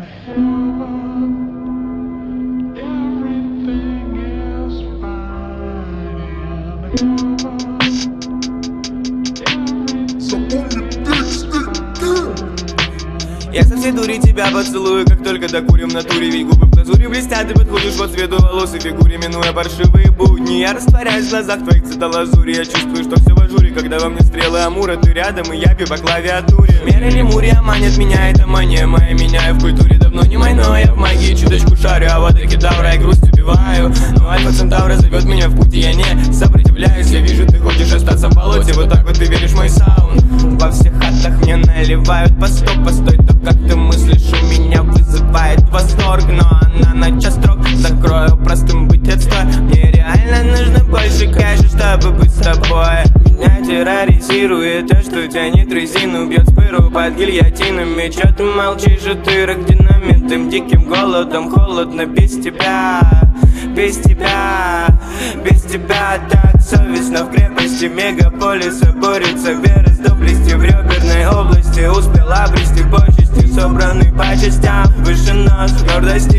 Я со всей дури тебя поцелую, как только докурим в натуре. Ведь губы в глазури блестят, ты подходишь по цвету волос и фигуре. Минуя паршивые будни, я растворяюсь в глазах твоих цветолазури. Я чувствую, что все в ажуре, когда во мне стрелы амура. Ты рядом, и я бью по клавиатуре. Мера лемурия манит меня, это мания моя. Меняю в культуре, давно не мой, но я в магии чуточку шарю. А вот кедавра и грусть убиваю. Но Альфа Центавра зовет меня в путь, и я не сопротивляюсь. Я вижу, ты хочешь остаться в болоте, вот так вот ты веришь в мой саунд. Во всех хатах мне наливают по 100, постой, то как ты мыслишь, у меня вызывает восторг. Но она на час строк, закрою простым быть отстой. Мне реально нужно больше кэша, чтобы быть с тобой. Меня терроризирует то, что тянет резину, бьет спыру под гильотинами. Чё ты молчишь, утырок динамитным диким голодом? Холодно без тебя, без тебя, без тебя. Так совестно в крепости мегаполиса борется вера с доблестью. В реберной области успела обрести почести, собранный по частям. Выше нас, гордость